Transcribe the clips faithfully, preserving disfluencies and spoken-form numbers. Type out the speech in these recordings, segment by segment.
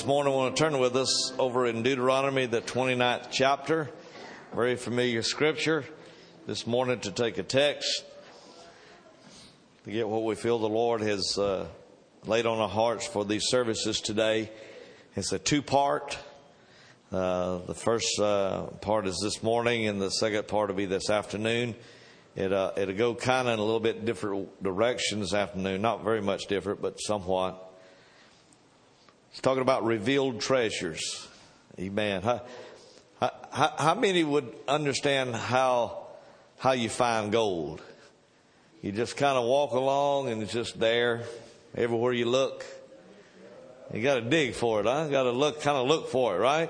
this morning, I want to turn with us over in Deuteronomy, the twenty-ninth chapter. Very familiar scripture. This morning to take a text to get what we feel the Lord has uh, laid on our hearts for these services today. It's a two-part. Uh, the first uh, part is this morning, and the second part will be this afternoon. It, uh, it'll go kind of in a little bit different direction this afternoon. Not very much different, but somewhat. It's talking about revealed treasures. Amen. How, how, how many would understand how how you find gold? You just kind of walk along and it's just there everywhere you look. You got to dig for it, huh? Got to look, kind of look for it, right?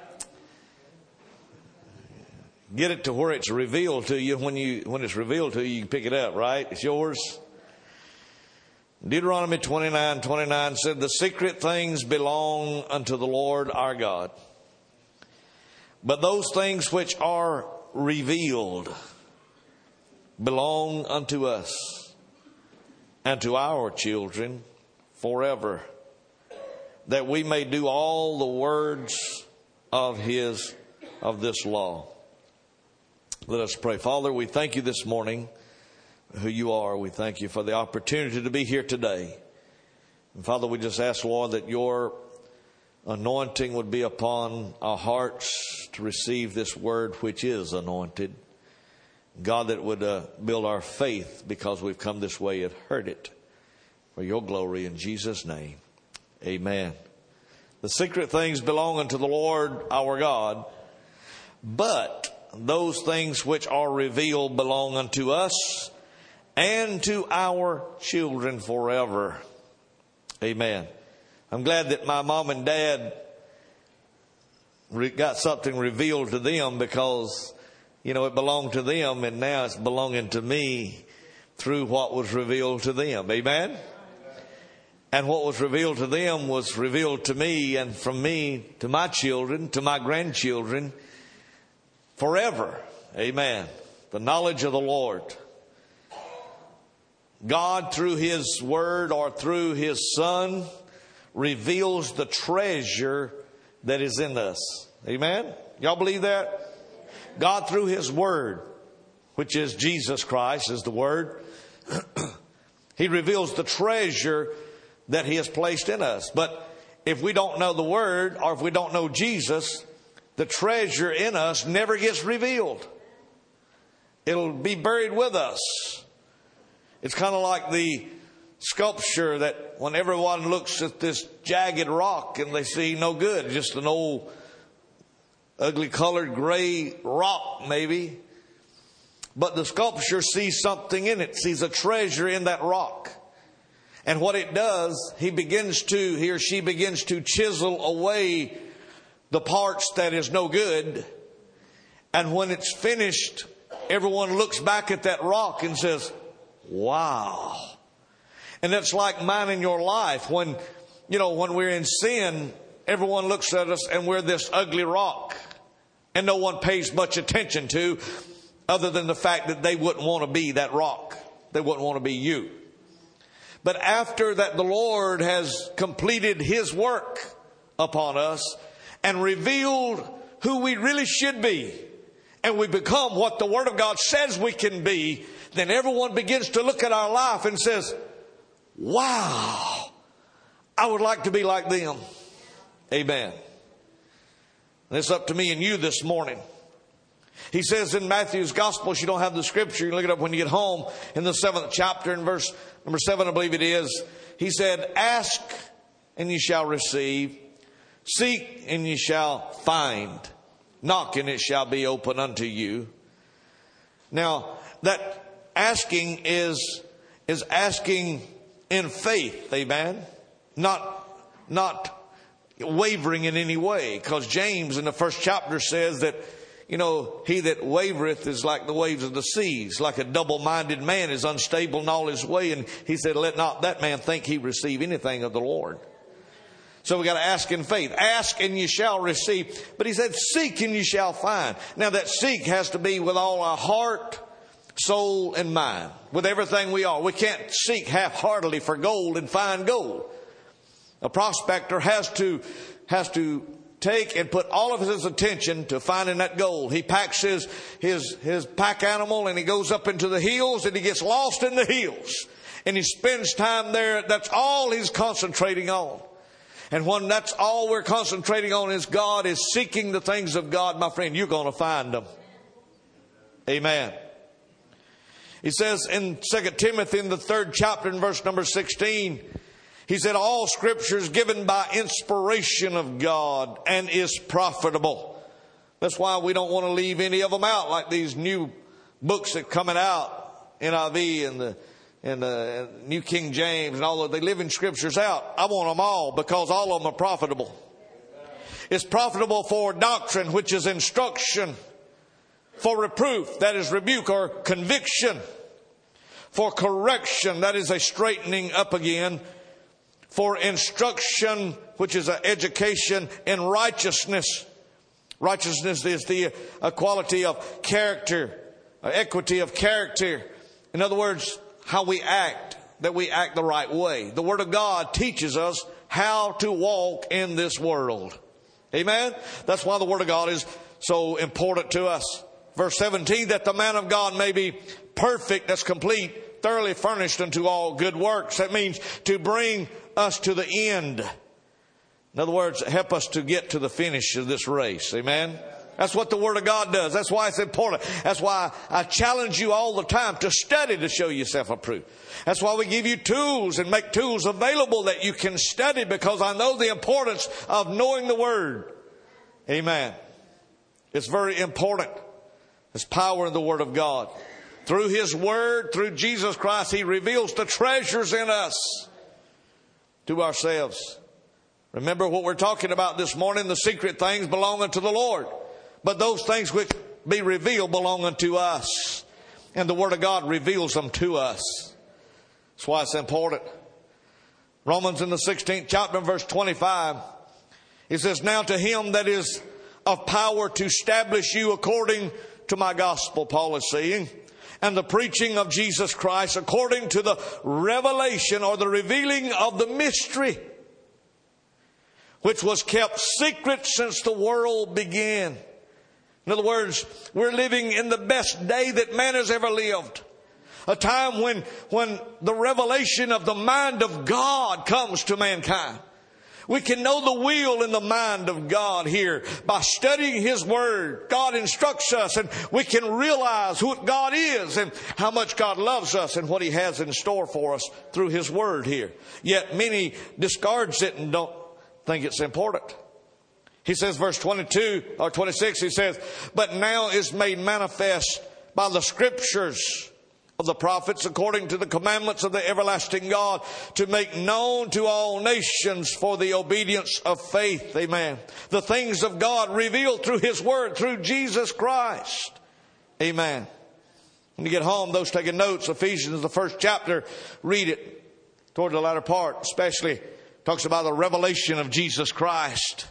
Get it to where it's revealed to you. When you when it's revealed to you, you can pick it up, right? It's yours. Deuteronomy twenty-nine twenty-nine said, "The secret things belong unto the Lord our God. But those things which are revealed belong unto us and to our children forever, that we may do all the words of his, of this law." Let us pray. Father, we thank you this morning who you are. We thank you for the opportunity to be here today. And Father, we just ask, Lord, that your anointing would be upon our hearts to receive this word which is anointed. God, that it would uh, build our faith because we've come this way and heard it. For your glory in Jesus' name. Amen. The secret things belong unto the Lord our God, but those things which are revealed belong unto us and to our children forever. Amen. I'm glad that my mom and dad got something revealed to them, because, you know, it belonged to them and now it's belonging to me through what was revealed to them. Amen. And what was revealed to them was revealed to me, and from me to my children, to my grandchildren, forever. Amen. The knowledge of the Lord. God, through his word or through his son, reveals the treasure that is in us. Amen. Y'all believe that? God, through his word, which is Jesus Christ, is the word, he reveals the treasure that he has placed in us. But if we don't know the word, or if we don't know Jesus, the treasure in us never gets revealed. It'll be buried with us. It's kind of like the sculpture that when everyone looks at this jagged rock and they see no good, just an old ugly colored gray rock maybe. But the sculpture sees something in it, sees a treasure in that rock. And what it does, he begins to, he or she begins to chisel away the parts that is no good. And when it's finished, everyone looks back at that rock and says, wow. And that's like mine in your life. When, you know, when we're in sin, everyone looks at us and we're this ugly rock. And no one pays much attention to, other than the fact that they wouldn't want to be that rock. They wouldn't want to be you. But after that, the Lord has completed his work upon us and revealed who we really should be, and we become what the Word of God says we can be, then everyone begins to look at our life and says, wow, I would like to be like them. Amen. And it's up to me and you this morning. He says in Matthew's Gospel, if you don't have the scripture, you can look it up when you get home, in the seventh chapter, in verse number seven, I believe it is. He said, ask and you shall receive. Seek and you shall find. Knock and it shall be open unto you. Now, that asking is, is asking in faith. Amen. Not, not wavering in any way. Because James in the first chapter says that, you know, he that wavereth is like the waves of the seas. Like a double-minded man is unstable in all his way. And he said, let not that man think he receive anything of the Lord. So we got to ask in faith. Ask and you shall receive. But he said, seek and you shall find. Now that seek has to be with all our heart, soul, and mind. With everything we are. We can't seek half-heartedly for gold and find gold. A prospector has to has to take and put all of his attention to finding that goal. He packs his, his, his pack animal and he goes up into the hills and he gets lost in the hills. And he spends time there. That's all he's concentrating on. And when that's all we're concentrating on is God, is seeking the things of God, my friend, you're going to find them. Amen. He says in Second Timothy in the third chapter in verse number sixteen, he said, all scripture is given by inspiration of God and is profitable. That's why we don't want to leave any of them out, like these new books that are coming out, N I V and the, and the New King James and all of they living scriptures out. I want them all because all of them are profitable. It's profitable for doctrine, which is instruction, for reproof, that is rebuke or conviction, for correction, that is a straightening up again, for instruction, which is an education in righteousness. Righteousness is the equality of character, equity of character. In other words, how we act, that we act the right way. The Word of God teaches us how to walk in this world. Amen? That's why the Word of God is so important to us. Verse seventeen, that the man of God may be perfect, that's complete, thoroughly furnished unto all good works. That means to bring us to the end. In other words, help us to get to the finish of this race. Amen? That's what the Word of God does. That's why it's important. That's why I challenge you all the time to study to show yourself approved. That's why we give you tools and make tools available that you can study, because I know the importance of knowing the Word. Amen. It's very important. There's power in the Word of God. Through His Word, through Jesus Christ, He reveals the treasures in us to ourselves. Remember what we're talking about this morning, the secret things belong unto the Lord. But those things which be revealed belong unto us. And the Word of God reveals them to us. That's why it's important. Romans in the sixteenth chapter, verse twenty-five, it says, now to Him that is of power to establish you according to my gospel, Paul is saying, and the preaching of Jesus Christ according to the revelation or the revealing of the mystery, which was kept secret since the world began. In other words, we're living in the best day that man has ever lived. A time when, when the revelation of the mind of God comes to mankind. We can know the will and the mind of God here by studying His Word. God instructs us, and we can realize who God is and how much God loves us and what He has in store for us through His Word here. Yet many discards it and don't think it's important. He says, verse twenty-two or twenty-six, he says, but now is made manifest by the Scriptures of the prophets, according to the commandments of the everlasting God, to make known to all nations for the obedience of faith. Amen. The things of God revealed through His Word, through Jesus Christ. Amen. When you get home, those taking notes, Ephesians, the first chapter, read it toward the latter part, especially talks about the revelation of Jesus Christ.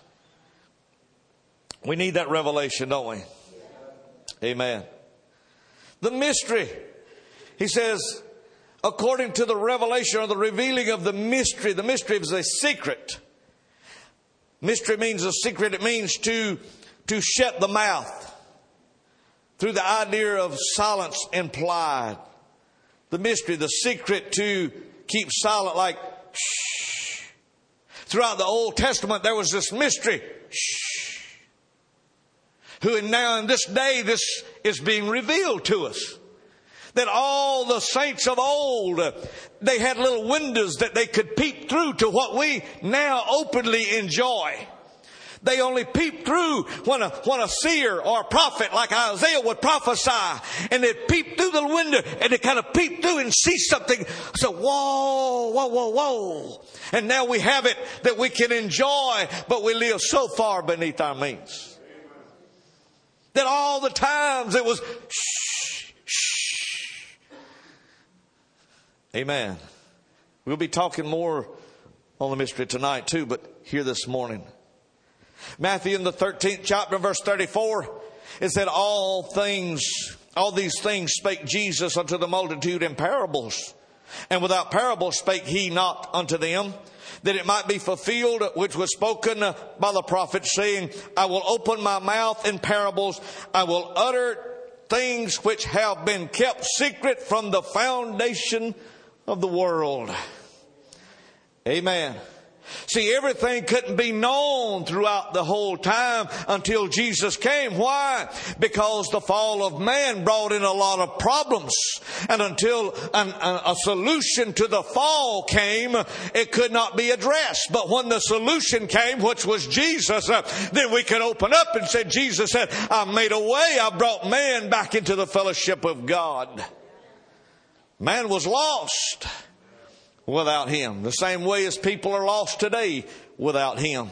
We need that revelation, don't we? Amen. The mystery. He says, according to the revelation or the revealing of the mystery. The mystery is a secret. Mystery means a secret. It means to, to shut the mouth. Through the idea of silence implied. The mystery, the secret to keep silent, like shh. Throughout the Old Testament there was this mystery. Shh. Who now in this day this is being revealed to us. That all the saints of old, they had little windows that they could peep through to what we now openly enjoy. They only peep through when a, when a seer or a prophet like Isaiah would prophesy. And they'd peep through the window and they kind of peep through and see something. So, whoa, whoa, whoa, whoa. And now we have it that we can enjoy, but we live so far beneath our means. That all the times it was shh, shh. Amen. We'll be talking more on the mystery tonight too, but here this morning. Matthew in the thirteenth chapter, verse thirty-four, it said, all things, all these things spake Jesus unto the multitude in parables. And without parables spake He not unto them, that it might be fulfilled, which was spoken by the prophet, saying, I will open my mouth in parables. I will utter things which have been kept secret from the foundation of the world. Amen. See, everything couldn't be known throughout the whole time until Jesus came. Why? Because the fall of man brought in a lot of problems. And until an, a, a solution to the fall came, it could not be addressed. But when the solution came, which was Jesus, uh, then we could open up and say, Jesus said, I made a way. I brought man back into the fellowship of God. Man was lost without Him, the same way as people are lost today without Him.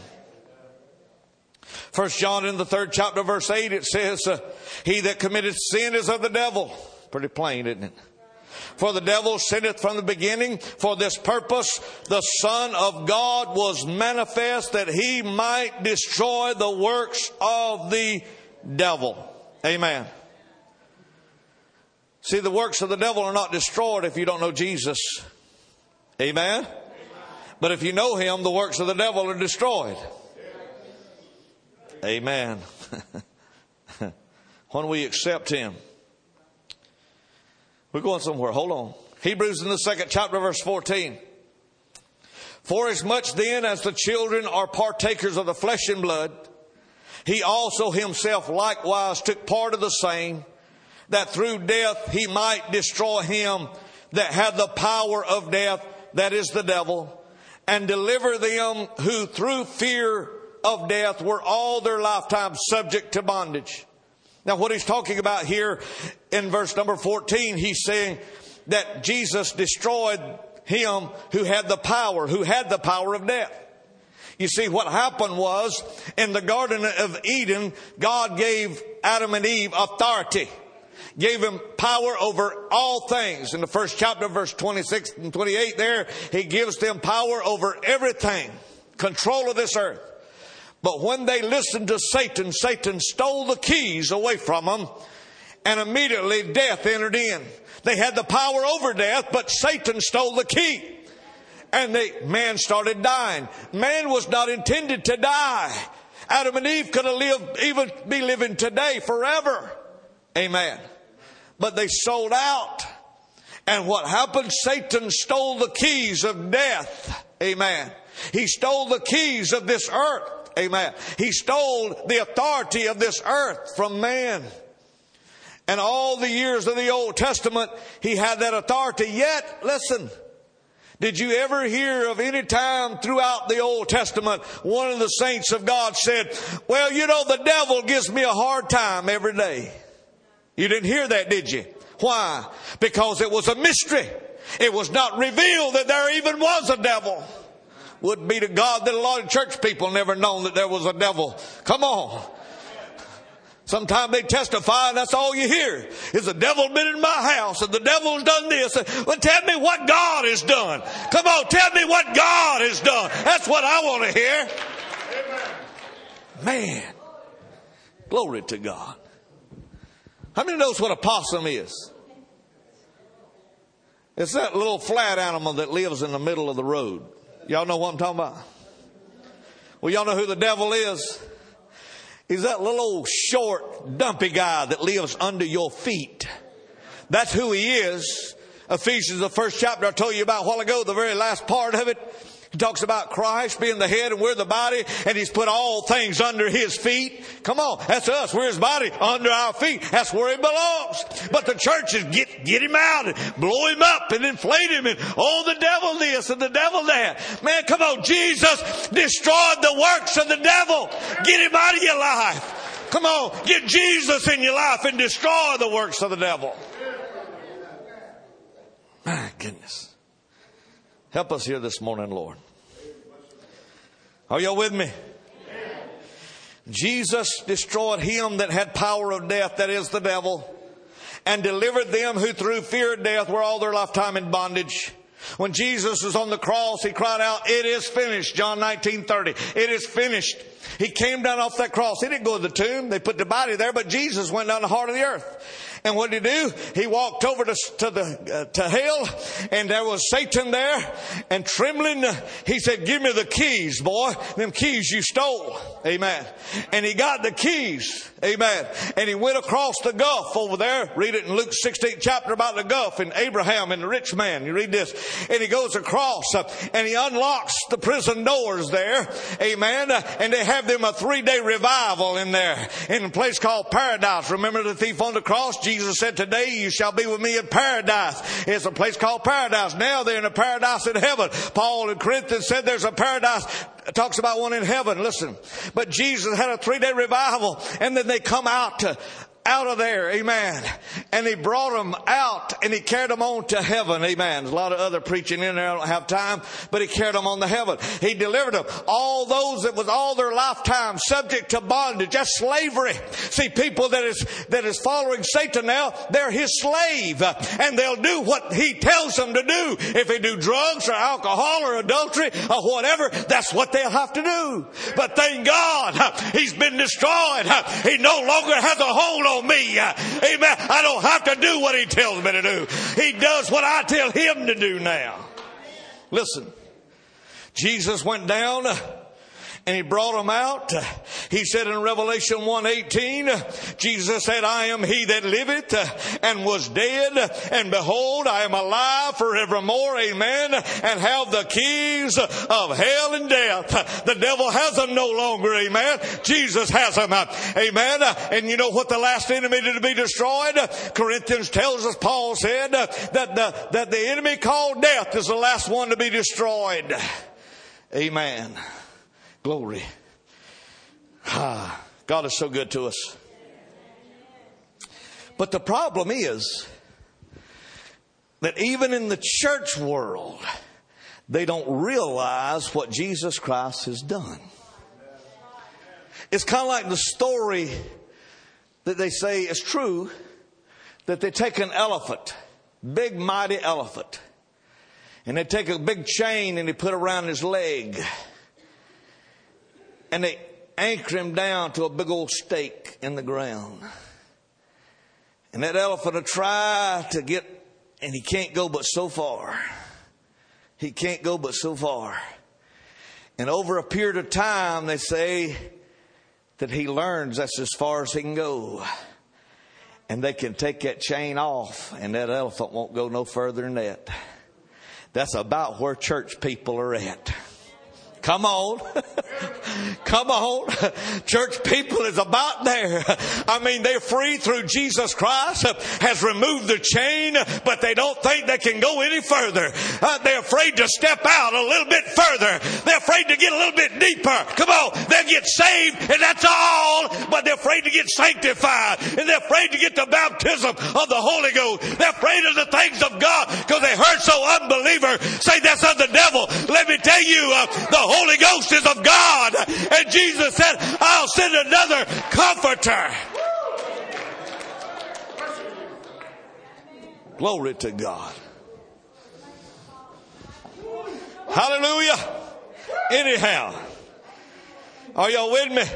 First John in the third chapter, verse eight, it says, uh, he that committeth sin is of the devil. Pretty plain, isn't it? For the devil sinneth from the beginning. For this purpose the Son of God was manifest, that He might destroy the works of the devil. Amen. See, the works of the devil are not destroyed if you don't know Jesus. Amen? Amen. But if you know Him, the works of the devil are destroyed. Amen. When we accept Him. We're going somewhere. Hold on. Hebrews in the second chapter, verse fourteen. For as much then as the children are partakers of the flesh and blood, He also Himself likewise took part of the same, that through death He might destroy him that had the power of death, that is the devil, and deliver them who through fear of death were all their lifetime subject to bondage. Now what he's talking about here in verse number fourteen, he's saying that Jesus destroyed him who had the power, who had the power of death. You see, what happened was in the Garden of Eden, God gave Adam and Eve authority. Gave him power over all things. In the first chapter, verse twenty-six and twenty-eight there, He gives them power over everything. Control of this earth. But when they listened to Satan, Satan stole the keys away from them. And immediately death entered in. They had the power over death, but Satan stole the key. And they, man started dying. Man was not intended to die. Adam and Eve could have lived, even be living today forever. Amen. But they sold out. And what happened? Satan stole the keys of death. Amen. He stole the keys of this earth. Amen. He stole the authority of this earth from man. And all the years of the Old Testament, he had that authority. Yet, listen, did you ever hear of any time throughout the Old Testament one of the saints of God said, well, you know, the devil gives me a hard time every day? You didn't hear that, did you? Why? Because it was a mystery. It was not revealed that there even was a devil. Would be to God that a lot of church people never known that there was a devil. Come on. Sometimes they testify and that's all you hear. Is the devil been in my house and the devil's done this. Well, tell me what God has done. Come on, tell me what God has done. That's what I want to hear. Man. Glory to God. How many knows what a possum is? It's that little flat animal that lives in the middle of the road. Y'all know what I'm talking about? Well, y'all know who the devil is? He's that little old short, dumpy guy that lives under your feet. That's who he is. Ephesians, the first chapter I told you about a while ago, the very last part of it. He talks about Christ being the head and we're the body, and He's put all things under His feet. Come on, that's us. We're His body under our feet. That's where He belongs. But the church is get, get Him out and blow Him up and inflate Him and, oh, the devil this and the devil that. Man, come on, Jesus destroyed the works of the devil. Get him out of your life. Come on, get Jesus in your life and destroy the works of the devil. My goodness. Help us here this morning, Lord. Are y'all with me? Amen. Jesus destroyed him that had power of death, that is the devil, and delivered them who through fear of death were all their lifetime in bondage. When Jesus was on the cross, He cried out, it is finished. John nineteen thirty. It is finished. He came down off that cross. He didn't go to the tomb. They put the body there, but Jesus went down the heart of the earth. And what did he do? He walked over to, to the uh, to hell, and there was Satan there, and trembling, uh, he said, "Give me the keys, boy. Them keys you stole." Amen. And he got the keys. Amen. And he went across the gulf over there. Read it in Luke sixteenth chapter about the gulf and Abraham and the rich man. You read this. And he goes across uh, and he unlocks the prison doors there. Amen. Uh, and they have them a three-day revival in there in a place called Paradise. Remember the thief on the cross? Jesus said, "Today you shall be with me in paradise." It's a place called Paradise. Now they're in a paradise in heaven. Paul in Corinthians said there's a paradise. It talks about one in heaven. Listen. But Jesus had a three-day revival, and then they come out to out of there, amen. And he brought them out and he carried them on to heaven, amen. There's a lot of other preaching in there, I don't have time, but he carried them on to heaven. He delivered them. All those that was all their lifetime subject to bondage, that's slavery. See, people that is, that is following Satan now, they're his slave, and they'll do what he tells them to do. If they do drugs or alcohol or adultery or whatever, that's what they'll have to do. But thank God, he's been destroyed. He no longer has a hold on me. Amen. I don't have to do what he tells me to do. He does what I tell him to do now. Listen, Jesus went down and he brought them out. He said in Revelation one eighteen, Jesus said, "I am he that liveth and was dead, and behold, I am alive forevermore, amen, and have the keys of hell and death." The devil has them no longer, amen. Jesus has them, amen. And you know what the last enemy to be destroyed? Corinthians tells us, Paul said, that the, that the enemy called death is the last one to be destroyed. Amen. Glory. Ah, God is so good to us. But the problem is that even in the church world, they don't realize what Jesus Christ has done. It's kind of like the story that they say is true, that they take an elephant, big mighty elephant, and they take a big chain and they put around his leg. And they anchor him down to a big old stake in the ground. And that elephant will try to get, and he can't go but so far. He can't go but so far. And over a period of time, they say that he learns that's as far as he can go. And they can take that chain off, and that elephant won't go no further than that. That's about where church people are at. Come on. Come on. Church people is about there. I mean, they're free through Jesus Christ, has removed the chain, but they don't think they can go any further. Uh, they're afraid to step out a little bit further. They're afraid to get a little bit deeper. Come on. They'll get saved, and that's all, but they're afraid to get sanctified, and they're afraid to get the baptism of the Holy Ghost. They're afraid of the things of God because they heard so unbeliever say that's of the devil. Let me tell you, uh, the Holy Ghost is of God. And Jesus said, "I'll send another comforter." Glory to God. Hallelujah. Anyhow, are y'all with me?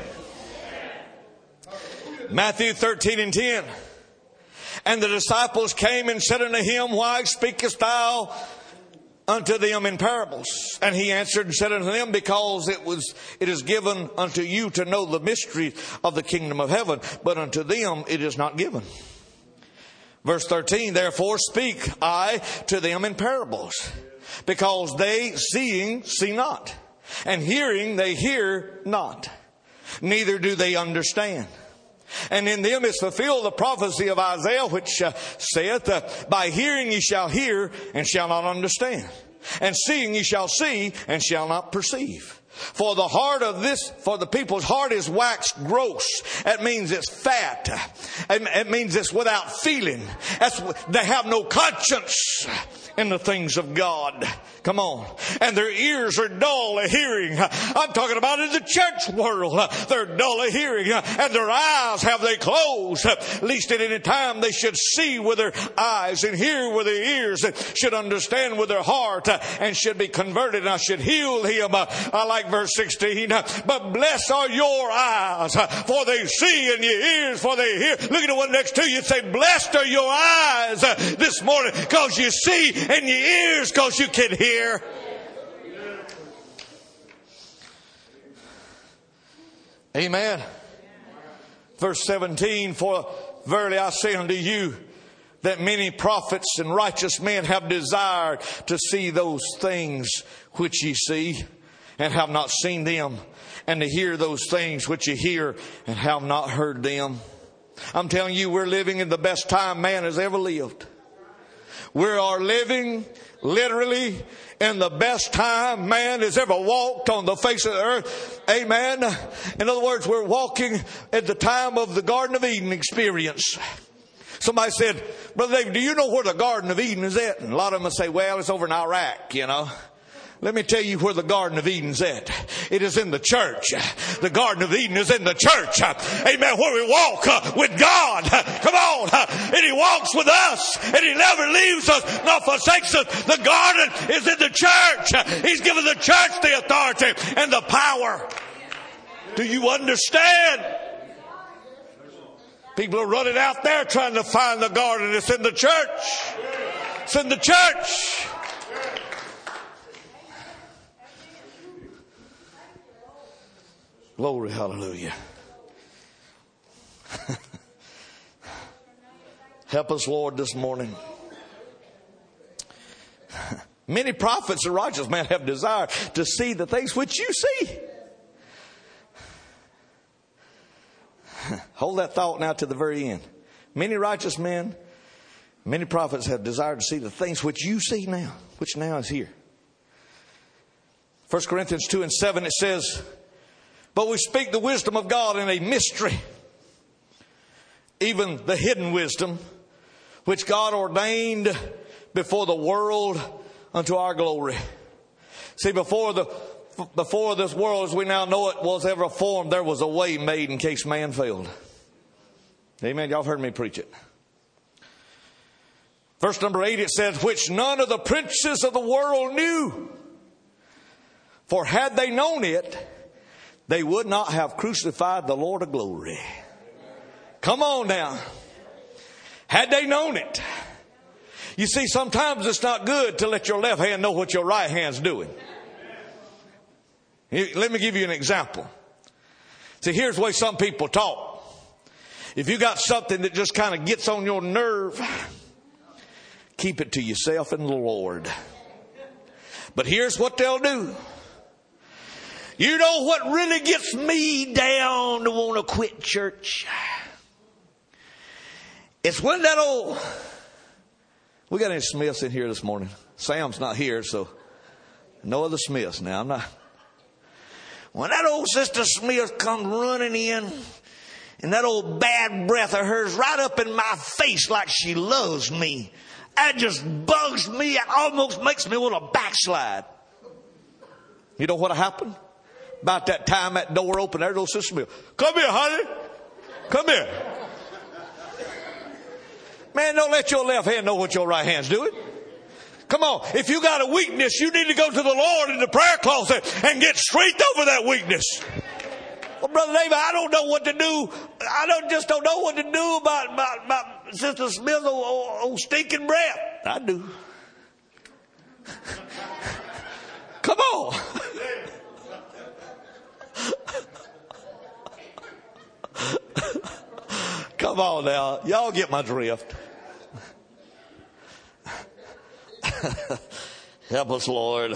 Matthew thirteen and ten. And the disciples came and said unto him, "Why speakest thou unto them in parables?" And he answered and said unto them, "Because it was, it is given unto you to know the mystery of the kingdom of heaven, but unto them it is not given." Verse thirteen, "Therefore speak I to them in parables, because they seeing see not, and hearing they hear not, neither do they understand. And in them is fulfilled the prophecy of Isaiah, which uh, saith, uh, By hearing ye shall hear, and shall not understand. And seeing ye shall see, and shall not perceive. For the heart of this, for the people's heart is waxed gross." That means it's fat. It means it's without feeling. That's, they have no conscience. in the things of God. Come on. And their ears are dull of hearing. I'm talking about in the church world. They're dull of hearing. And their eyes have they closed. At least at any time they should see with their eyes and hear with their ears. And should understand with their heart. And should be converted. And I should heal him. I like verse sixteen. But blessed are your eyes, for they see, and your ears, for they hear. Look at the one next to you and say, blessed are your eyes this morning, because you see, and your ears, because you can hear. Amen. Verse seventeen, for verily I say unto you, that many prophets and righteous men have desired to see those things which ye see, and have not seen them, and to hear those things which ye hear, and have not heard them. I'm telling you, we're living in the best time man has ever lived. We are living literally in the best time man has ever walked on the face of the earth. Amen. In other words, we're walking at the time of the Garden of Eden experience. Somebody said, Brother David, do you know where the Garden of Eden is at? And a lot of them would say, well, it's over in Iraq, you know. Let me tell you where the Garden of Eden's at. It is in the church. The Garden of Eden is in the church. Amen. Where we walk uh, with God. Come on. Uh, and He walks with us. And He never leaves us nor forsakes us. The garden is in the church. He's given the church the authority and the power. Do you understand? People are running out there trying to find the garden. It's in the church. It's in the church. Glory, hallelujah. Help us, Lord, this morning. Many prophets and righteous men have desired to see the things which you see. Hold that thought now to the very end. Many righteous men, many prophets have desired to see the things which you see now, which now is here. First Corinthians two and seven, it says, but we speak the wisdom of God in a mystery, even the hidden wisdom, which God ordained before the world unto our glory. See, before the before this world as we now know it was ever formed, there was a way made in case man failed. Amen. Y'all have heard me preach it. Verse number eight, it says, which none of the princes of the world knew. For had they known it, they would not have crucified the Lord of glory. Come on now. Had they known it. You see, sometimes it's not good to let your left hand know what your right hand's doing. Let me give you an example. See, here's the way some people talk. If you got something that just kind of gets on your nerve, keep it to yourself and the Lord. But here's what they'll do. You know what really gets me down to want to quit church? It's when that old... We got any Smiths in here this morning? Sam's not here, so no other Smiths now. I'm not... When that old Sister Smith comes running in, and that old bad breath of hers right up in my face like she loves me, that just bugs me. It almost makes me want to backslide. You know what happened? About that time that door opened, there's old Sister Smith. Come here, honey. Come here. Man, don't let your left hand know what your right hand's doing. Come on. If you got a weakness, you need to go to the Lord in the prayer closet and get strength over that weakness. Well, Brother David, I don't know what to do. I don't just don't know what to do about, about, about Sister Smith's old, old, old stinking breath. I do. Come on. Come on now. Y'all get my drift. Help us, Lord.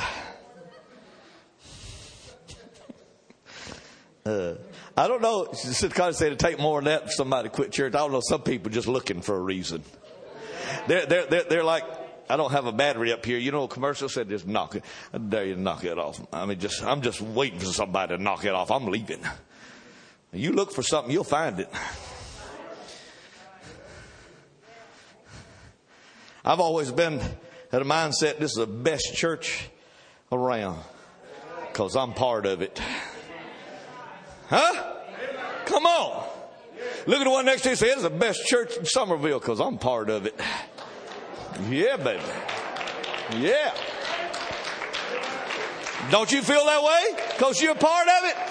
Uh, I don't know. Kind of say to take more than that for somebody to quit church. I don't know. Some people just looking for a reason. They're, they're, they're, they're like, I don't have a battery up here. You know, a commercial said just knock it. I dare you to knock it off. I mean, just, I'm just waiting for somebody to knock it off. I'm leaving. You look for something, you'll find it. I've always been had a mindset, this is the best church around because I'm part of it. Huh? Come on. Look at the one next to you and say, it's the best church in Somerville because I'm part of it. Yeah, baby. Yeah. Don't you feel that way? Because you're a part of it?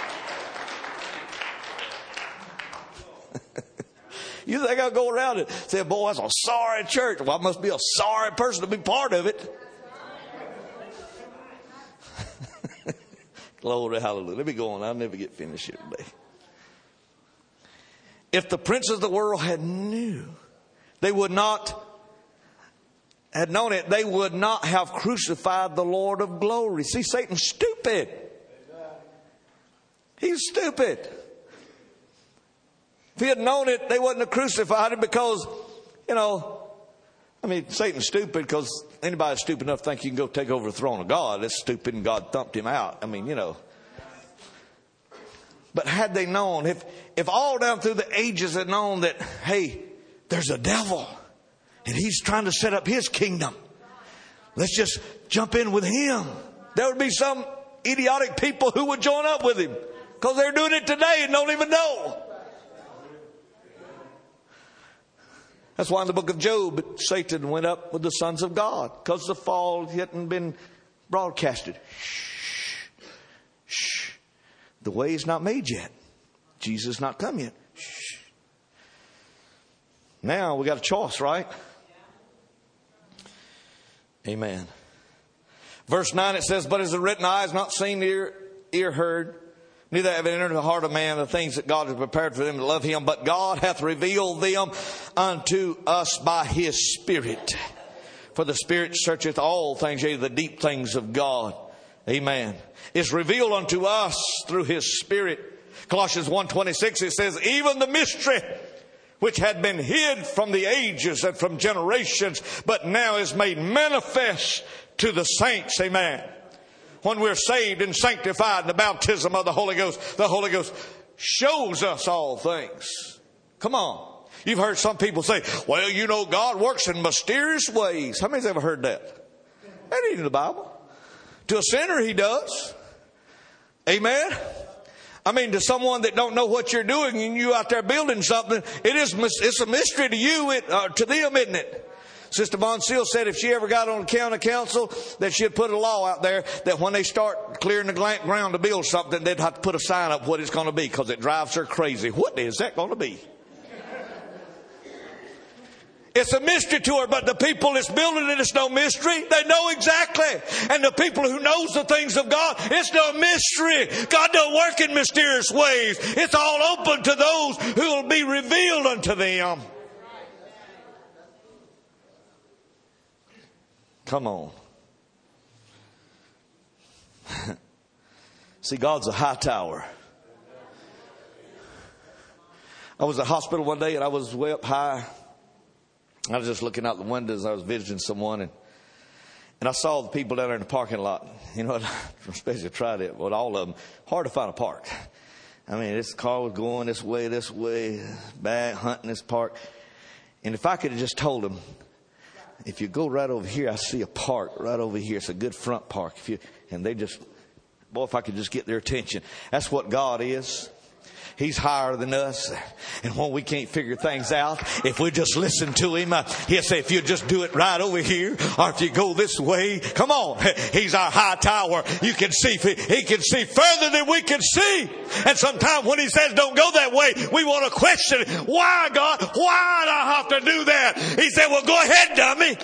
You think I'll go around and say, boy, that's a sorry church. Well, I must be a sorry person to be part of it. Glory, hallelujah. Let me go on. I'll never get finished here today. If the princes of the world had knew, they would not, had known it, they would not have crucified the Lord of glory. See, Satan's stupid. He's stupid. If he had known it, they wouldn't have crucified him because, you know, I mean, Satan's stupid because anybody stupid enough to think you can go take over the throne of God. That's stupid and God thumped him out. I mean, you know. But had they known, if, if all down through the ages had known that, hey, there's a devil and he's trying to set up his kingdom. Let's just jump in with him. There would be some idiotic people who would join up with him because they're doing it today and don't even know. That's why in the book of Job, Satan went up with the sons of God because the fall hadn't been broadcasted. Shh, shh. The way is not made yet. Jesus not come yet. Shh. Now we got a choice, right? Amen. Verse nine, it says, but as the written eye has not seen, ear, ear heard, neither have entered the heart of man the things that God has prepared for them to love him. But God hath revealed them unto us by his Spirit. For the Spirit searcheth all things, yea, the deep things of God. Amen. It's revealed unto us through his Spirit. Colossians one twenty-six, it says, even the mystery which had been hid from the ages and from generations, but now is made manifest to the saints. Amen. When we're saved and sanctified in the baptism of the Holy Ghost, the Holy Ghost shows us all things. Come on. You've heard some people say, well, you know, God works in mysterious ways. How many's ever heard that? That ain't in the Bible. To a sinner, he does. Amen. I mean, to someone that don't know what you're doing and you out there building something, it is, it's a mystery to you, it, uh, to them, isn't it? Sister Von Seal said if she ever got on the county council that she'd put a law out there that when they start clearing the ground to build something, they'd have to put a sign up what it's going to be because it drives her crazy. What is that going to be? It's a mystery to her, but the people that's building it, it's no mystery. They know exactly. And the people who knows the things of God, it's no mystery. God don't work in mysterious ways. It's all open to those who will be revealed unto them. Come on. See, God's a high tower. I was at the hospital one day and I was way up high. I was just looking out the windows. I was visiting someone and and I saw the people down there in the parking lot. You know, especially tried it, but all of them, hard to find a park. I mean, this car was going this way, this way, back, hunting this park. And if I could have just told them, if you go right over here, I see a park right over here. It's a good front park. If you, and they just, boy, if I could just get their attention. That's what God is. He's higher than us. And when we can't figure things out, if we just listen to him, uh, he'll say, if you just do it right over here, or if you go this way, come on. He's our high tower. You can see, he can see further than we can see. And sometimes when he says don't go that way, we want to question, why, God? Why do I have to do that? He said, well, go ahead, dummy.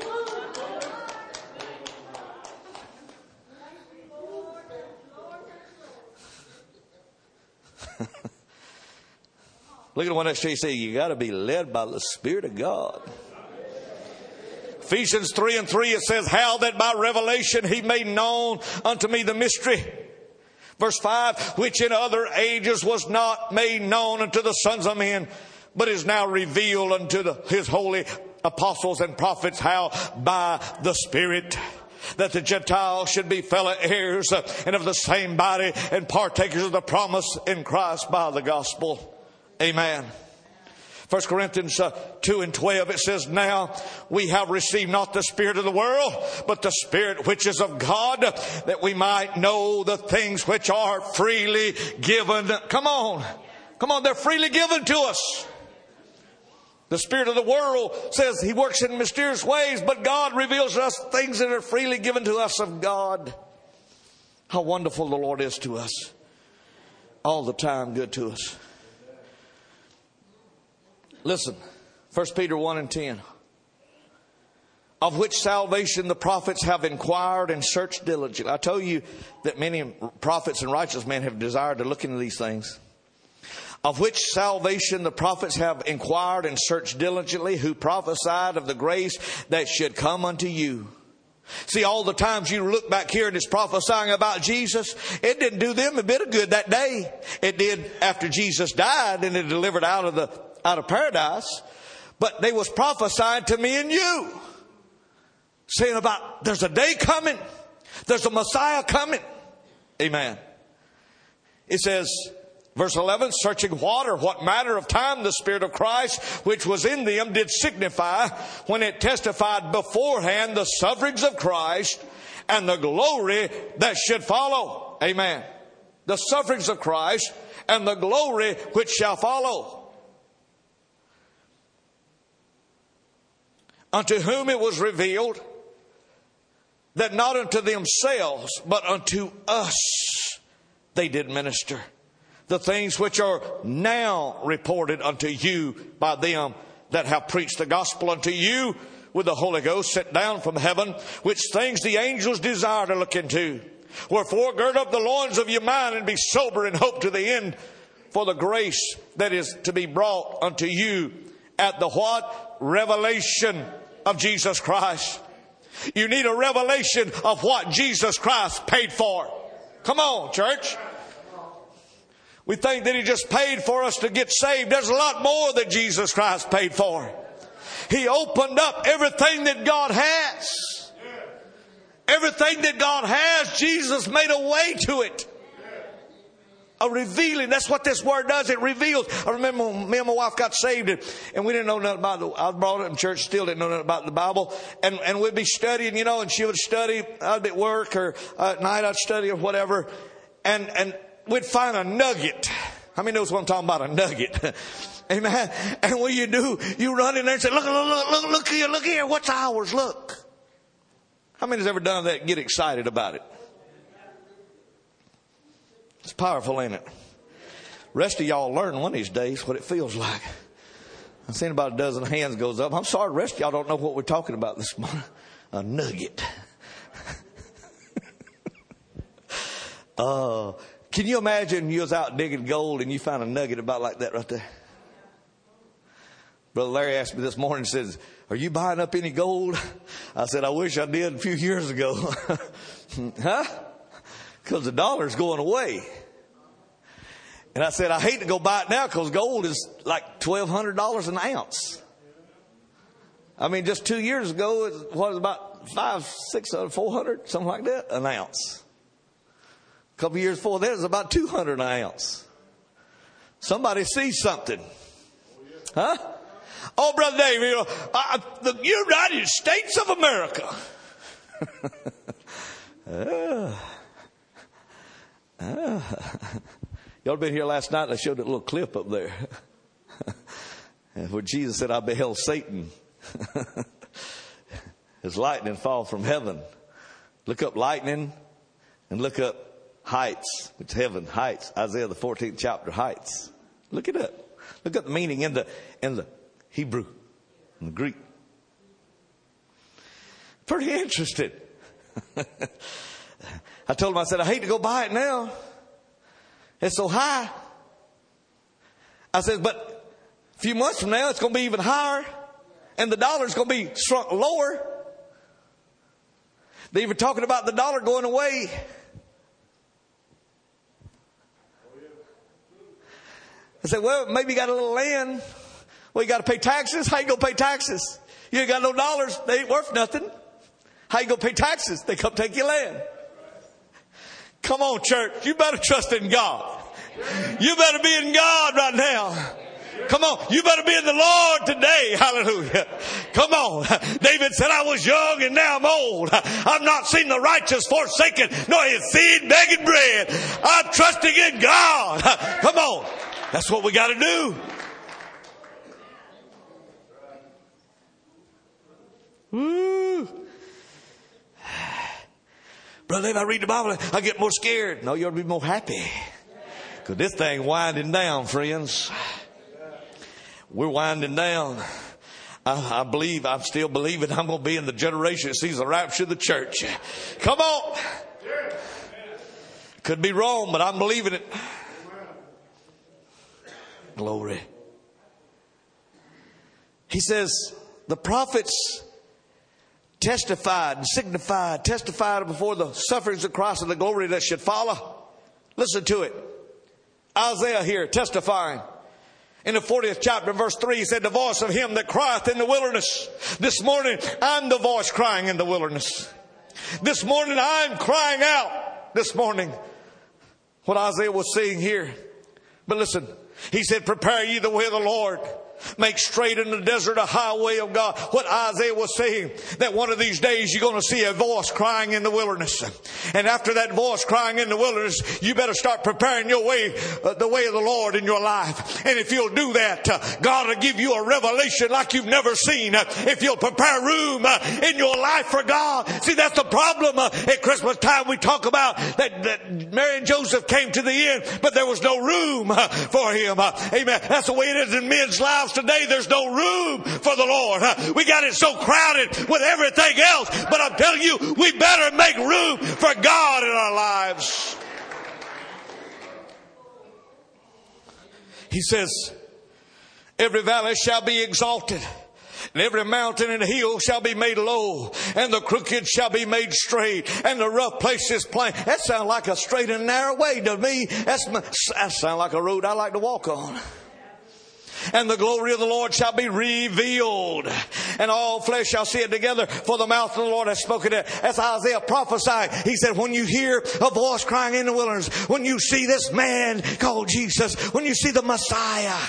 Look at the one next to you. Say, you got to be led by the Spirit of God. Ephesians three and three, it says, how that by revelation he made known unto me the mystery. Verse five, which in other ages was not made known unto the sons of men, but is now revealed unto the, his holy apostles and prophets, how by the Spirit, that the Gentiles should be fellow heirs and of the same body and partakers of the promise in Christ by the gospel. Amen. First Corinthians uh, two and twelve, it says, now we have received not the spirit of the world, but the Spirit which is of God, that we might know the things which are freely given. Come on. Come on, they're freely given to us. The spirit of the world says he works in mysterious ways, but God reveals to us things that are freely given to us of God. How wonderful the Lord is to us. All the time good to us. Listen, First Peter one and ten. Of which salvation the prophets have inquired and searched diligently. I told you that many prophets and righteous men have desired to look into these things. Of which salvation the prophets have inquired and searched diligently, who prophesied of the grace that should come unto you. See, all the times you look back here and it's prophesying about Jesus, it didn't do them a bit of good that day. It did after Jesus died and it delivered out of the out of paradise. But they was prophesying to me and you, saying about there's a day coming, there's a Messiah coming. Amen. It says, verse eleven, searching what or what manner of time the Spirit of Christ, which was in them, did signify when it testified beforehand the sufferings of Christ and the glory that should follow. Amen. The sufferings of Christ and the glory which shall follow. Unto whom it was revealed that not unto themselves, but unto us they did minister the things which are now reported unto you by them that have preached the gospel unto you with the Holy Ghost sent down from heaven, which things the angels desire to look into. Wherefore gird up the loins of your mind and be sober and hope to the end for the grace that is to be brought unto you at the what? Revelation of Jesus Christ. You need a revelation of what Jesus Christ paid for. Come on, church. We think that he just paid for us to get saved. There's a lot more that Jesus Christ paid for. He opened up everything that God has. Everything that God has, Jesus made a way to it. A revealing. That's what this word does. It reveals. I remember when me and my wife got saved and, and we didn't know nothing about the, I was brought up in church, still didn't know nothing about the Bible. And, and we'd be studying, you know, and she would study. I'd be at work or uh, at night I'd study or whatever. And, and we'd find a nugget. How many knows what I'm talking about? A nugget. Amen. And when you do, you run in there and say, look, look, look, look, look here, look here. What's ours? Look. How many has ever done that and get excited about it? It's powerful, ain't it? Rest of y'all learn one of these days what it feels like. I've seen about a dozen hands goes up. I'm sorry, the rest of y'all don't know what we're talking about this morning. A nugget. uh, can you imagine you was out digging gold and you found a nugget about like that right there? Brother Larry asked me this morning, says, are you buying up any gold? I said, I wish I did a few years ago. Huh? Because the dollar's going away. And I said, I hate to go buy it now because gold is like twelve hundred dollars an ounce. I mean, just two years ago, it was about five, six, four hundred, something like that, an ounce. A couple of years before that, it was about two hundred an ounce. Somebody sees something. Huh? Oh, Brother Dave, you know, uh, the United States of America. uh. Ah. Y'all been here last night. I showed that little clip up there where Jesus said, I beheld Satan as lightning fall from heaven. Look up lightning and look up heights, which heaven, heights. Isaiah the fourteenth chapter, heights. Look it up. Look up the meaning in the in the Hebrew, in the Greek. Pretty interesting. I told him, I said, I hate to go buy it now. It's so high. I said, but a few months from now, it's going to be even higher. And the dollar's going to be shrunk lower. They were talking about the dollar going away. I said, well, maybe you got a little land. Well, you got to pay taxes. How you going to pay taxes? You ain't got no dollars. They ain't worth nothing. How you going to pay taxes? They come take your land. Come on, church. You better trust in God. You better be in God right now. Come on. You better be in the Lord today. Hallelujah. Come on. David said, I was young and now I'm old. I've not seen the righteous forsaken, nor his seed begging bread. I'm trusting in God. Come on. That's what we got to do. Woo. Brother, if I read the Bible, I get more scared. No, you ought to be more happy. Because this thing winding down, friends. We're winding down. I, I believe, I'm still believing I'm going to be in the generation that sees the rapture of the church. Come on. Could be wrong, but I'm believing it. Glory. He says, the prophets testified and signified, testified before the sufferings of Christ and the glory that should follow. Listen to it. Isaiah here testifying. In the fortieth chapter, verse three, he said, the voice of him that crieth in the wilderness. This morning, I'm the voice crying in the wilderness. This morning, I'm crying out. This morning, what Isaiah was saying here. But listen, he said, prepare ye the way of the Lord. Make straight in the desert a highway of God. What Isaiah was saying, that one of these days you're going to see a voice crying in the wilderness. And after that voice crying in the wilderness, you better start preparing your way, uh, the way of the Lord in your life. And if you'll do that, uh, God will give you a revelation like you've never seen. Uh, if you'll prepare room uh, in your life for God. See, that's the problem. Uh, at Christmas time we talk about that, that Mary and Joseph came to the end, but there was no room uh, for him. Uh, amen. That's the way it is in men's lives today. There's no room for the Lord. We got it so crowded with everything else. But I'm telling you, we better make room for God in our lives. He says, every valley shall be exalted, and every mountain and hill shall be made low, and the crooked shall be made straight, and the rough places plain. That sounds like a straight and narrow way to me. That's my, that sounds like a road I like to walk on. And the glory of the Lord shall be revealed, and all flesh shall see it together, for the mouth of the Lord has spoken it. As Isaiah prophesied, he said, when you hear a voice crying in the wilderness, when you see this man called Jesus, when you see the Messiah.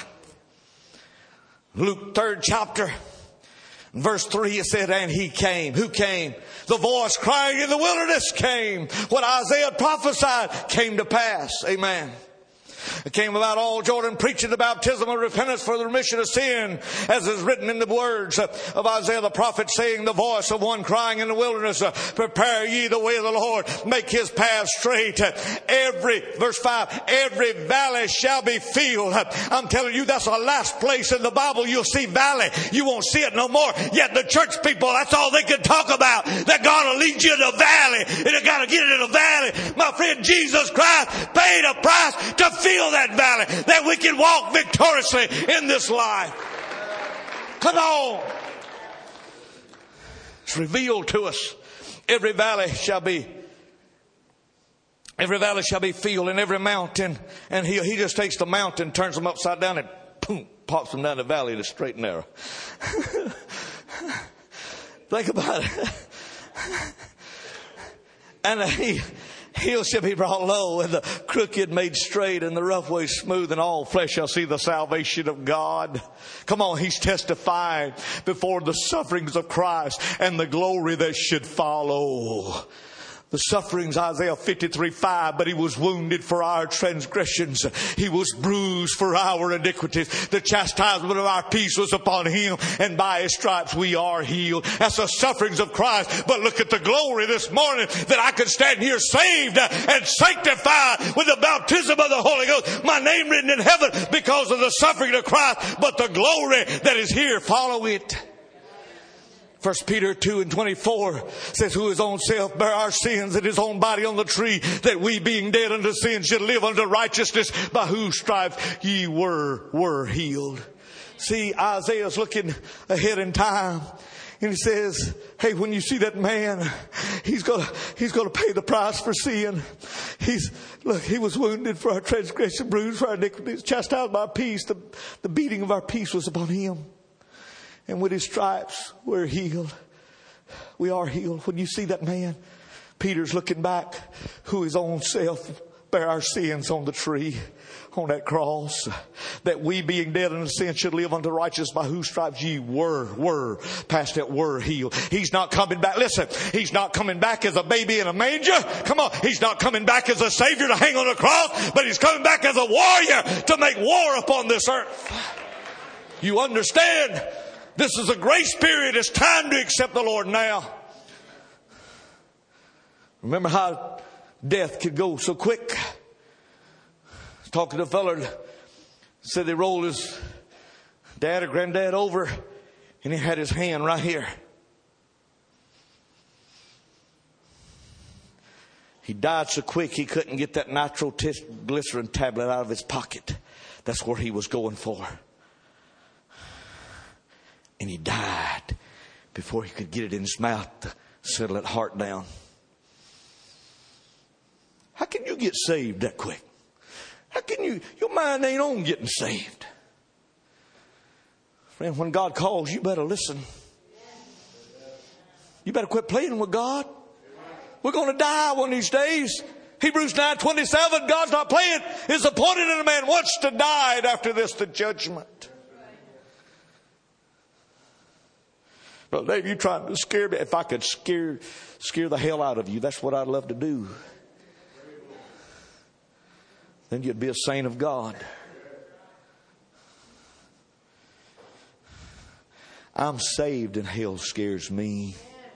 Luke third chapter, verse three, it said, and he came. Who came? The voice crying in the wilderness came. What Isaiah prophesied came to pass. Amen. It came about all Jordan preaching the baptism of repentance for the remission of sin, as is written in the words of Isaiah the prophet, saying, the voice of one crying in the wilderness, prepare ye the way of the Lord, make his path straight. Every, verse five, every valley shall be filled. I'm telling you, that's the last place in the Bible you'll see valley. You won't see it no more. Yet the church people, that's all they can talk about. That God will lead you in the valley, and you got to get in the valley. My friend, Jesus Christ paid a price to fill that valley, that we can walk victoriously in this life. Come on. It's revealed to us. Every valley shall be every valley shall be filled, and every mountain, and he, he just takes the mountain, turns them upside down, and boom, pops them down the valley to straight and narrow. Think about it. And he hill shall be brought low, and the crooked made straight, and the rough way smooth, and all flesh shall see the salvation of God. Come on, he's testifying before the sufferings of Christ and the glory that should follow. The sufferings, Isaiah fifty-three five, but he was wounded for our transgressions. He was bruised for our iniquities. The chastisement of our peace was upon him, and by his stripes we are healed. That's the sufferings of Christ. But look at the glory this morning, that I could stand here saved and sanctified with the baptism of the Holy Ghost. My name written in heaven because of the suffering of Christ, but the glory that is here, follow it. First Peter two and twenty-four says, who his own self bare our sins in his own body on the tree, that we being dead unto sin should live unto righteousness, by whose stripes ye were, were healed. See, Isaiah's looking ahead in time. And he says, hey, when you see that man, he's gonna, he's gonna pay the price for sin. He's, look, he was wounded for our transgression, bruised for our iniquities, chastised by our peace. The, the beating of our peace was upon him. And with his stripes, we're healed. We are healed. When you see that man, Peter's looking back, who his own self bear our sins on the tree, on that cross, that we being dead in sin should live unto righteousness, by whose stripes ye were, were, past that were healed. He's not coming back. Listen, He's not coming back as a baby in a manger. Come on. He's not coming back as a Savior to hang on a cross, but He's coming back as a warrior to make war upon this earth. You understand? This is a grace period. It's time to accept the Lord now. Remember how death could go so quick. I was talking to a fella, said they rolled his dad or granddad over and he had his hand right here. He died so quick he couldn't get that nitroglycerin tablet out of his pocket. That's where he was going for. And he died before he could get it in his mouth to settle that heart down. How can you get saved that quick? How can you, your mind ain't on getting saved. Friend, when God calls, you better listen. You better quit playing with God. We're going to die one of these days. Hebrews nine twenty-seven, God's not playing. It's appointed in a man once to die, and after this the judgment. Brother Dave, you trying to scare me. If I could scare, scare the hell out of you, that's what I'd love to do. Then you'd be a saint of God. I'm saved and hell scares me.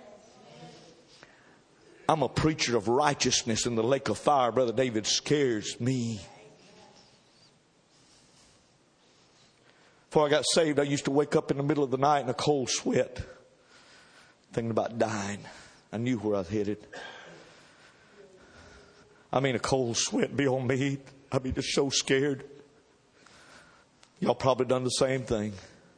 I'm a preacher of righteousness in the lake of fire. Brother David scares me. Before I got saved, I used to wake up in the middle of the night in a cold sweat, thinking about dying. I knew where I was headed. I mean, a cold sweat be on me. I'd be just so scared. Y'all probably done the same thing.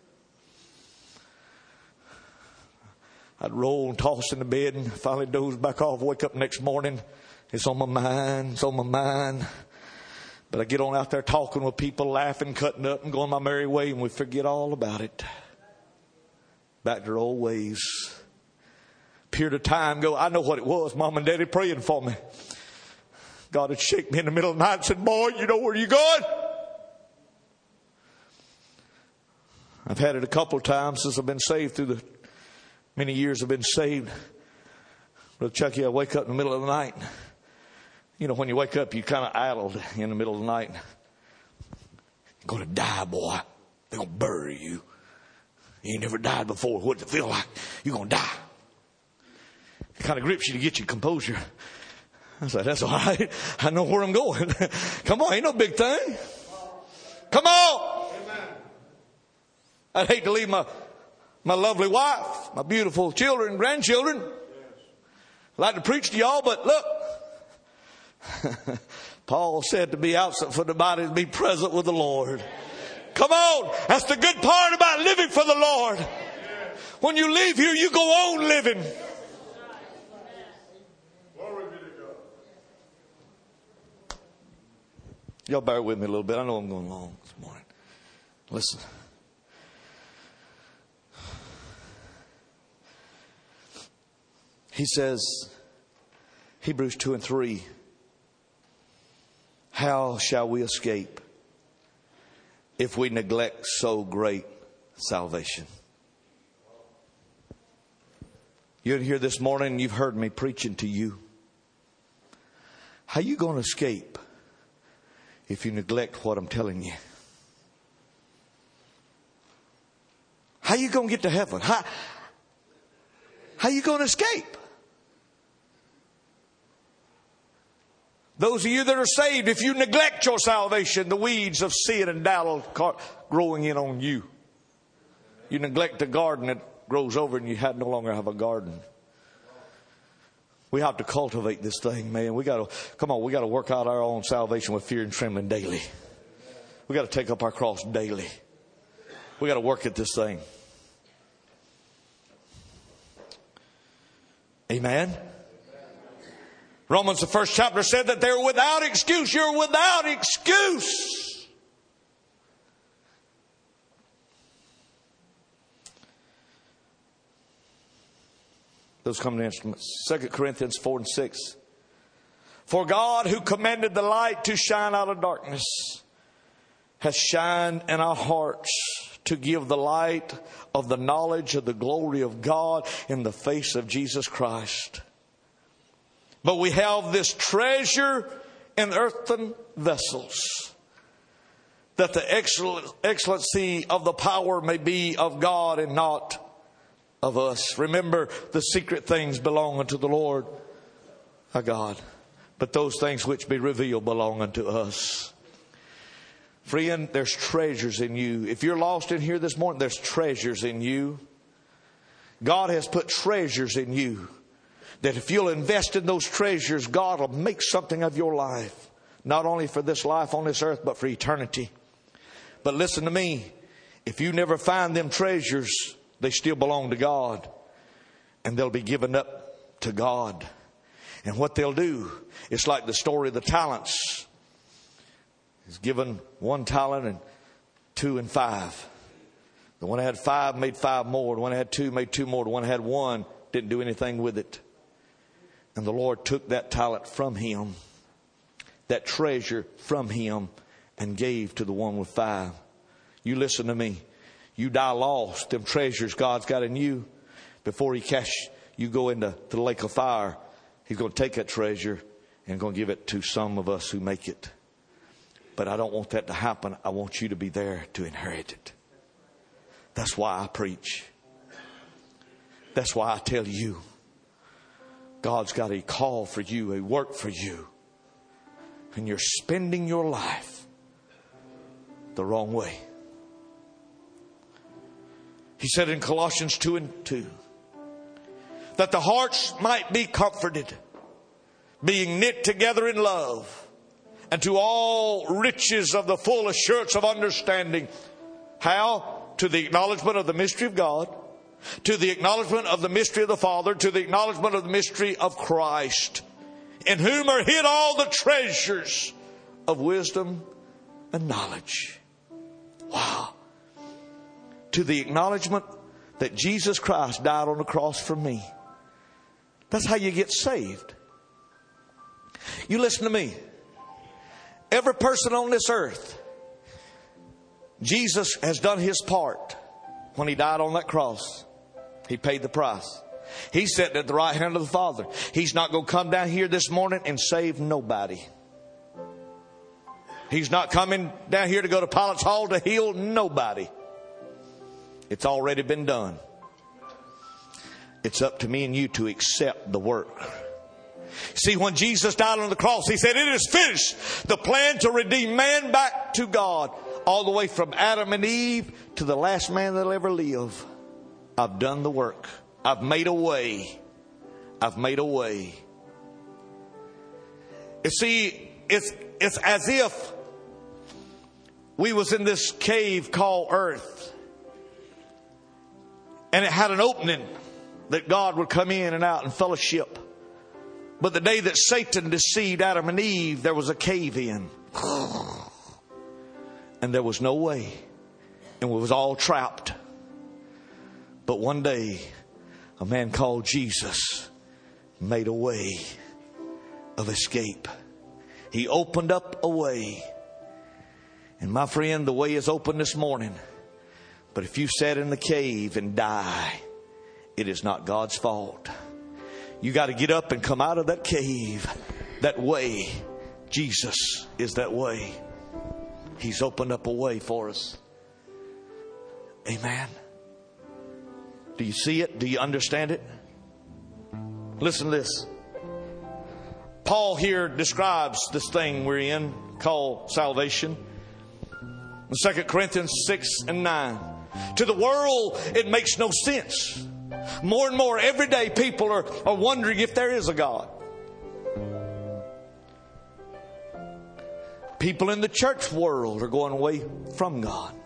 I'd roll and toss in the bed and finally doze back off. Wake up next morning. It's on my mind. It's on my mind. But I get on out there talking with people, laughing, cutting up, and going my merry way, and we forget all about it. Back to our old ways. Period of time go. I know what it was. Mom and Daddy praying for me. God would shake me in the middle of the night and said, "Boy, you know where you're going?" I've had it a couple of times since I've been saved, through the many years I've been saved. Brother Chucky, I wake up in the middle of the night. You know, when you wake up, you're kind of addled in the middle of the night. You're going to die, boy. They're going to bury you. You ain't never died before. What does it feel like? You're going to die. It kind of grips you to get your composure. I said, that's all right. I know where I'm going. Come on, ain't no big thing. Come on. Amen. I'd hate to leave my, my lovely wife, my beautiful children, grandchildren. Yes. I'd like to preach to y'all, but look. Paul said to be absent from the body, to be present with the Lord. Come on. That's the good part about living for the Lord. When you leave here, you go on living. Y'all bear with me a little bit. I know I'm going long this morning. Listen. He says, Hebrews two and three, how shall we escape if we neglect so great salvation? You're here this morning and you've heard me preaching to you. How you going to escape if you neglect what I'm telling you? How you going to get to heaven? How, how you going to escape? Those of you that are saved, if you neglect your salvation, the weeds of sin and doubt are growing in on you. You neglect the garden, it grows over and you have no longer have a garden. We have to cultivate this thing, man. We got to, come on, we got to work out our own salvation with fear and trembling daily. We got to take up our cross daily. We got to work at this thing. Amen. Romans, the first chapter, said that they're without excuse. You're without excuse. Those come to instruments. Second Corinthians four and six. For God, who commanded the light to shine out of darkness, has shined in our hearts to give the light of the knowledge of the glory of God in the face of Jesus Christ. But we have this treasure in earthen vessels, that the excellency of the power may be of God and not of us. Remember, the secret things belong unto the Lord our God, but those things which be revealed belong unto us. Friend, there's treasures in you. If you're lost in here this morning, there's treasures in you. God has put treasures in you, that if you'll invest in those treasures, God will make something of your life. Not only for this life on this earth, but for eternity. But listen to me. If you never find them treasures, they still belong to God. And they'll be given up to God. And what they'll do, it's like the story of the talents. He's given one talent and two and five. The one that had five made five more. The one that had two made two more. The one that had one didn't do anything with it. And the Lord took that talent from him, that treasure from him, and gave to the one with five. You listen to me. You die lost. Them treasures God's got in you, before he casts you go into the lake of fire, he's going to take that treasure and going to give it to some of us who make it. But I don't want that to happen. I want you to be there to inherit it. That's why I preach. That's why I tell you, God's got a call for you, a work for you. And you're spending your life the wrong way. He said in Colossians two and two, that the hearts might be comforted, being knit together in love, and to all riches of the full assurance of understanding. How? To the acknowledgement of the mystery of God, to the acknowledgement of the mystery of the Father, to the acknowledgement of the mystery of Christ, in whom are hid all the treasures of wisdom and knowledge. Wow. To the acknowledgement that Jesus Christ died on the cross for me. That's how you get saved. You listen to me. Every person on this earth, Jesus has done his part when he died on that cross. He paid the price. He's sitting at the right hand of the Father. He's not going to come down here this morning and save nobody. He's not coming down here to go to Pilate's Hall to heal nobody. It's already been done. It's up to me and you to accept the work. See, when Jesus died on the cross, he said, it is finished. The plan to redeem man back to God, all the way from Adam and Eve to the last man that'll ever live. I've done the work. I've made a way. I've made a way. You see, it's, it's as if we was in this cave called earth. And it had an opening that God would come in and out and fellowship. But the day that Satan deceived Adam and Eve, there was a cave in. And there was no way. And we was all trapped. But one day, a man called Jesus made a way of escape. He opened up a way. And my friend, the way is open this morning. But if you sat in the cave and die, it is not God's fault. You got to get up and come out of that cave. That way. Jesus is that way. He's opened up a way for us. Amen. Do you see it? Do you understand it? Listen to this. Paul here describes this thing we're in called salvation. In Second Corinthians six and nine. To the world, it makes no sense. More and more every day people are, are wondering if there is a God. People in the church world are going away from God.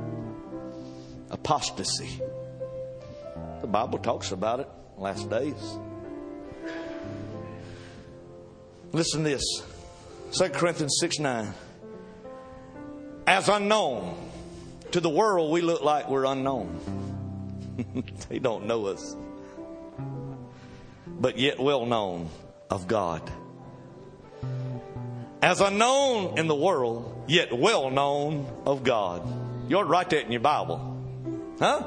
Apostasy. The Bible talks about it last days. Listen to this. Second Corinthians six nine. As unknown. To the world we look like we're unknown. They don't know us. But yet well known of God. as unknown in the world, yet well known of God. You ought to write that in your Bible. Huh?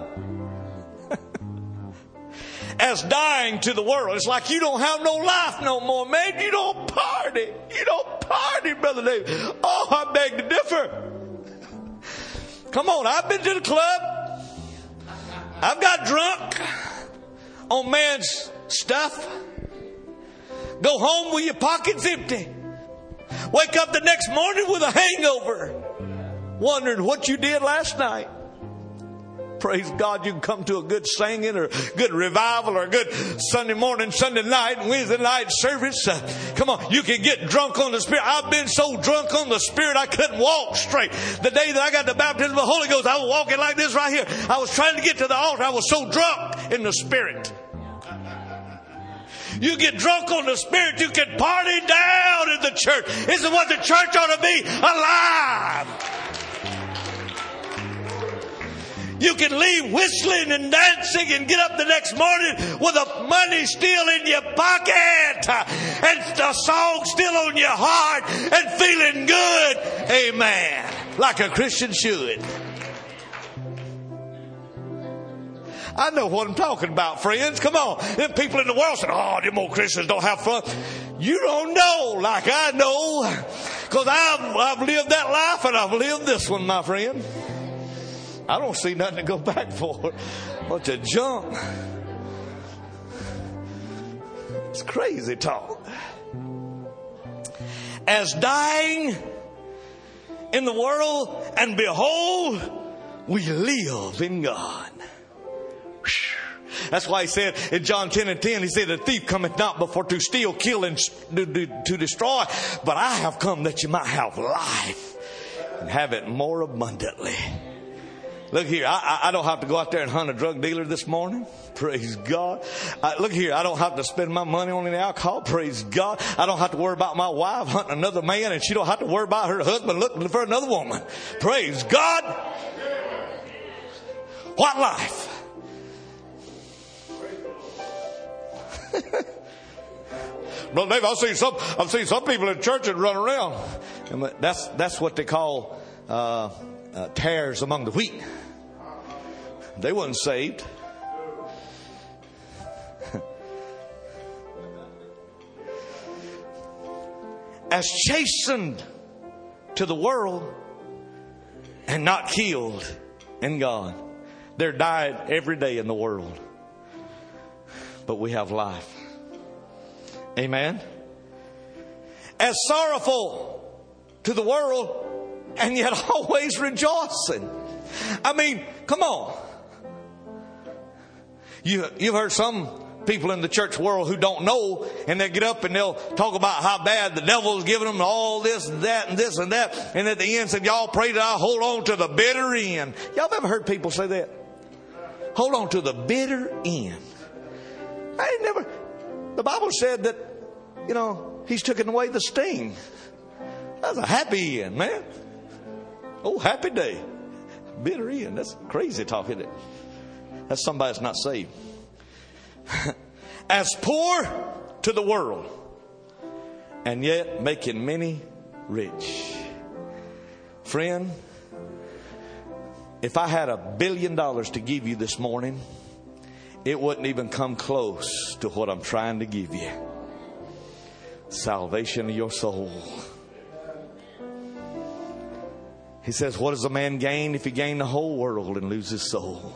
As dying to the world. It's like you don't have no life no more, man. You don't party. You don't party, Brother David. Oh, I beg to differ. Come on, I've been to the club. I've got drunk on man's stuff. Go home with your pockets empty. Wake up the next morning with a hangover, wondering what you did last night. Praise God, you can come to a good singing or good revival or a good Sunday morning, Sunday night, and Wednesday night service. Uh, come on, you can get drunk on the Spirit. I've been so drunk on the Spirit I couldn't walk straight. The day that I got the baptism of the Holy Ghost, I was walking like this right here. I was trying to get to the altar. I was so drunk in the Spirit. You get drunk on the Spirit, you can party down in the church. This is what the church ought to be, alive. You can leave whistling and dancing and get up the next morning with the money still in your pocket and the song still on your heart and feeling good. Amen. Like a Christian should. I know what I'm talking about, friends. Come on. Them people in the world say, oh, them old Christians don't have fun. You don't know like I know, because I've, I've lived that life and I've lived this one, my friend. I don't see nothing to go back for. Bunch of junk. It's crazy talk. As dying in the world, and behold, we live in God. That's why he said in John ten and ten, he said, the thief cometh not but for to steal, kill, and to destroy. But I have come that you might have life and have it more abundantly. Look here, I, I don't have to go out there and hunt a drug dealer this morning. Praise God. I, look here, I don't have to spend my money on any alcohol. Praise God. I don't have to worry about my wife hunting another man, and she don't have to worry about her husband looking for another woman. Praise God. What life? Brother Dave, I've seen some. I've seen some people in church that run around, and that's that's what they call uh, uh, tares among the wheat. They wasn't saved. As chastened to the world and not killed in God. They're dying every day in the world. But we have life. Amen. As sorrowful to the world and yet always rejoicing. I mean, come on. You, you've heard some people in the church world who don't know, and they get up and they'll talk about how bad the devil's giving them all this and that and this and that. And at the end said, y'all pray that I hold on to the bitter end. Y'all ever heard people say that? Hold on to the bitter end. I ain't never. The Bible said that, you know, he's taken away the sting. That's a happy end, man. Oh, happy day. Bitter end. That's crazy talk, isn't it? That's somebody that's not saved. As poor to the world, and yet making many rich. Friend, if I had a billion dollars to give you this morning, it wouldn't even come close to what I'm trying to give you. Salvation of your soul. He says, what does a man gain if he gain the whole world and lose his soul?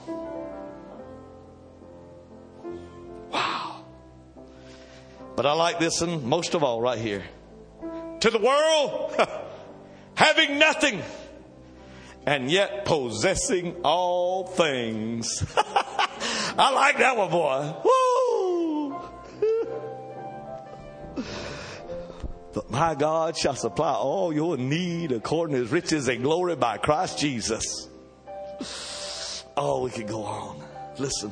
Wow. But I like this one most of all right here. To the world, having nothing, and yet possessing all things. I like that one, boy. Woo! But my God shall supply all your need according to his riches and glory by Christ Jesus. Oh, we could go on. Listen.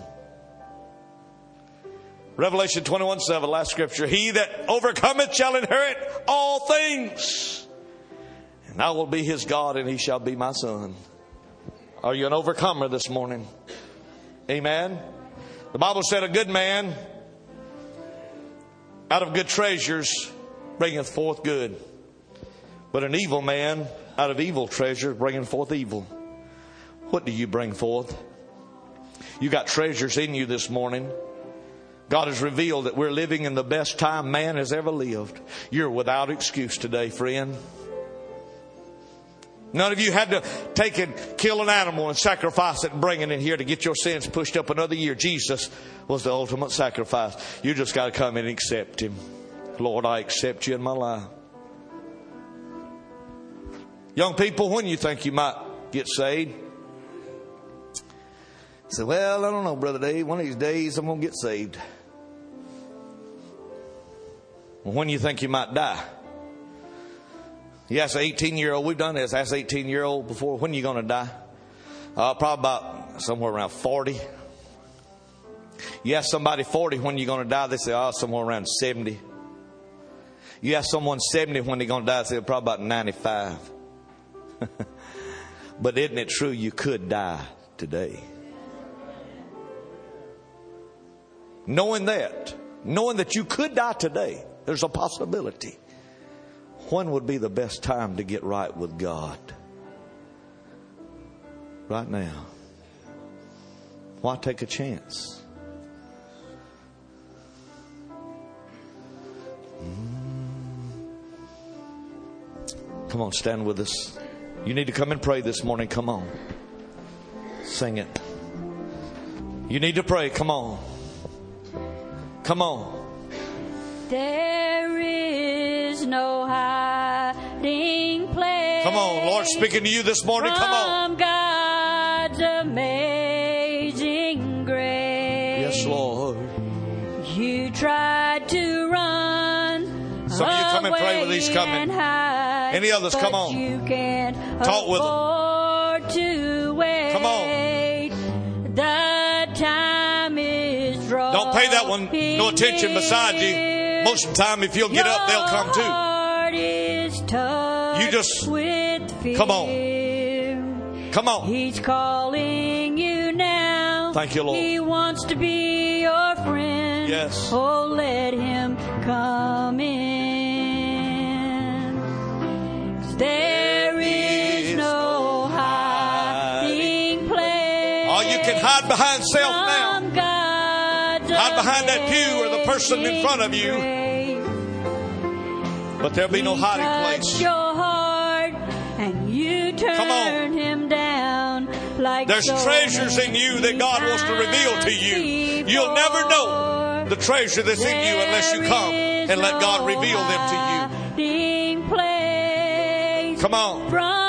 Revelation twenty-one seven, last scripture. He that overcometh shall inherit all things. And I will be his God and he shall be my son. Are you an overcomer this morning? Amen. The Bible said a good man out of good treasures bringeth forth good. But an evil man out of evil treasure bringing forth evil. What do you bring forth? You got treasures in you this morning. God has revealed that we're living in the best time man has ever lived. You're without excuse today, friend. None of you had to take and kill an animal and sacrifice it and bring it in here to get your sins pushed up another year. Jesus was the ultimate sacrifice. You just got to come in and accept Him. Lord, I accept You in my life. Young people, when you think you might get saved? Say, well, I don't know, Brother Dave. One of these days I'm going to get saved. Well, when you think you might die? You ask an eighteen-year-old, we've done this, ask an eighteen-year-old before, when are you going to die? Uh, probably about somewhere around forty. You ask somebody forty, when are you going to die? They say, oh, somewhere around seventy. You ask someone seventy, when they're going to die, they say, probably about ninety-five. But isn't it true you could die today? Knowing that, knowing that you could die today, there's a possibility. When would be the best time to get right with God? Right now. Why take a chance? Come on, stand with us. You need to come and pray this morning. Come on. Sing it. You need to pray. Come on. Come on. There is no hiding place. Come on, Lord, speaking to you this morning. Come on. From God's amazing grace. Yes, Lord. You tried to run. Some of you come and pray with these coming. Hide, Any others, come on. You can't talk with them. To wait. Come on. The time is drawing. Don't pay that one no attention beside you. Most of the time, if you'll get up, they'll come too. You just come on. Come on. He's calling you now. Thank you, Lord. He wants to be your friend. Yes. Oh, let Him come in. 'Cause there is no hiding place. Oh, you can hide behind self now. Hide behind that pew or the person in front of you. But there'll be no hiding place. Your heart and you turn Come on. Him down like there's treasures in you that God wants to reveal to you. You'll never know the treasure that's in you unless you come and let God reveal them to you. Come on.